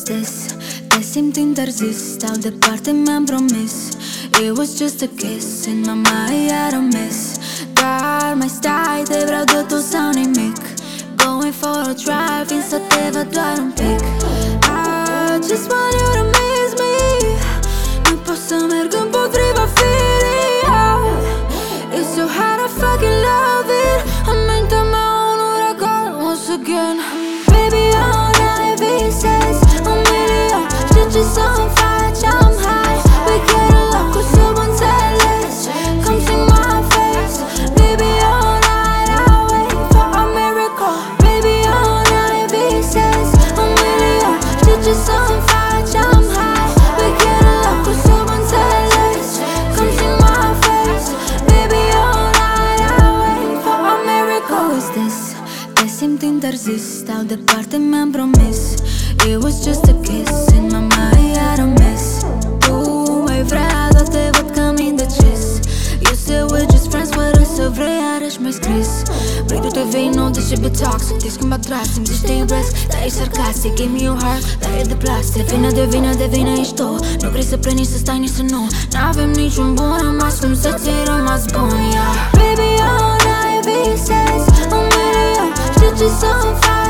this? Te simt interzis, stau departe, mi-am promis. It was just a kiss, in my mind I don't miss. Dar mai stai, te vreau totul sau nimic. Going for a drive, vin să te văd doar un pic. I just want you to miss me. Nu pot să merg împotriva firii. It's so hard, I fucking love it. Amintea mea un uragan once again. Baby, all night visezi un milion. Știu ce să-mi faci, I'm high. We get along cu subînțeles. Come see my face. Baby, all night I wait for a miracle. Baby, all night visezi un milion. Știu ce să-mi faci, I'm high. We get along cu subînțeles. Come see my face. Baby, all night I wait for a miracle. Who is this? Te simt interzis, stau departe, mi-am promis. It was just a kiss, in my mind I don't miss. Tu mai vrea, dar te văd cam indecis. You said we're just friends, fără să vrei, iarăși mi-ai scris. Vrei tu te vei, nu, deși be toxic. Te schimba drastic, zici te iubesc, dar e sarcastic. Give me your heart, dar e de plastic. De vină ești tu. Nu vrei să pleci, nici să stai, nici să nu. N-avem niciun bun rămas, cum să ți-ai rămas bun, yeah. Baby, all night visezi un milion. Știu ce să-mi faci.